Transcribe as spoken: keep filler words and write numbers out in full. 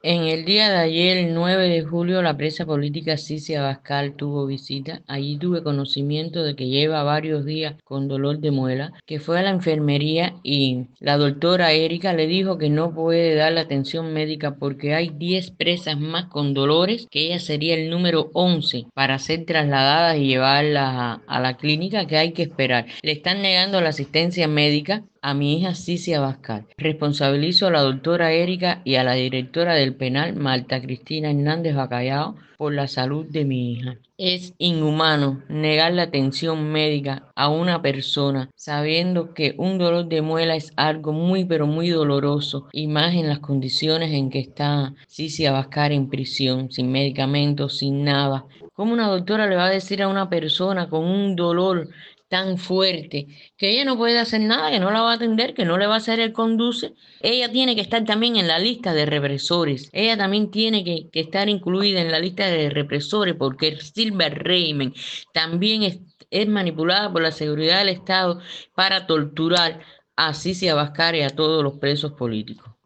En el día de ayer, el nueve de julio, la presa política Cici Abascal tuvo visita. Allí tuve conocimiento de que lleva varios días con dolor de muela, que fue a la enfermería y la doctora Erika le dijo que no puede darle atención médica porque hay diez presas más con dolores, que ella sería el número once para ser trasladadas y llevarlas a, a la clínica, que hay que esperar. Le están negando la asistencia médica a mi hija Cici Abascal. Responsabilizo a la doctora Erika y a la directora del penal, Marta Cristina Hernández Bacallao, por la salud de mi hija. Es inhumano negar la atención médica a una persona sabiendo que un dolor de muela es algo muy pero muy doloroso y más en las condiciones en que está Cici Abascal en prisión, sin medicamentos, sin nada. ¿Cómo una doctora le va a decir a una persona con un dolor tan fuerte que ella no puede hacer nada, que no la va a atender, que no le va a hacer el conduce? Ella tiene que estar también en la lista de represores. Ella también tiene que, que estar incluida en la lista de represores porque el Silver Reimen también es, es manipulada por la seguridad del Estado para torturar a Cici Abascal y a todos los presos políticos.